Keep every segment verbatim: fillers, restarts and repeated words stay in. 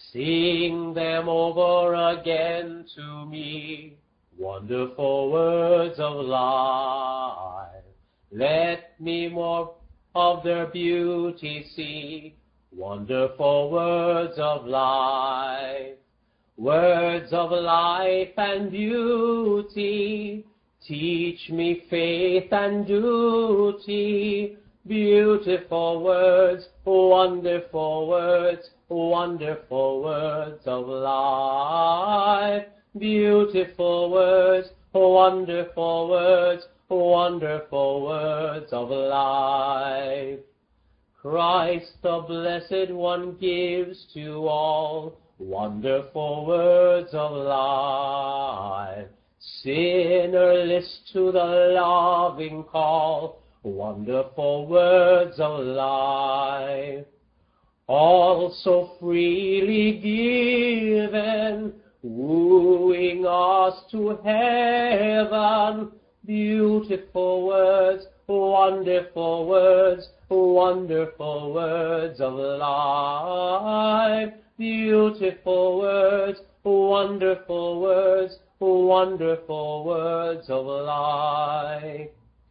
Sing them over again to me, wonderful words of life. Let me more of their beauty see, wonderful words of life. Words of life and beauty, teach me faith and duty. Beautiful words, wonderful words, wonderful words of life. Beautiful words, wonderful words, wonderful words of life. Christ the Blessed One gives to all wonderful words of life. Sinner, list to the loving call, wonderful words of life. All so freely given, wooing us to heaven. Beautiful words, wonderful words, wonderful words of life. Beautiful words, wonderful words, wonderful words of life.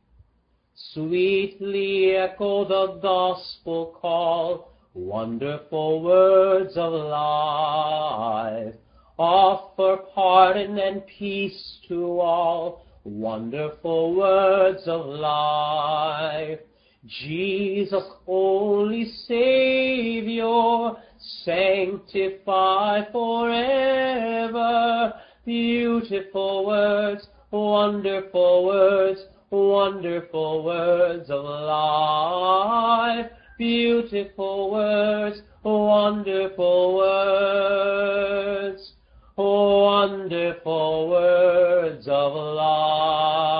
Sweetly echo the gospel call, wonderful words of life. Offer pardon and peace to all, wonderful words of life. Jesus, only Savior, sanctify forever. Beautiful words, wonderful words, wonderful words of life. Beautiful words, wonderful words, wonderful words of life.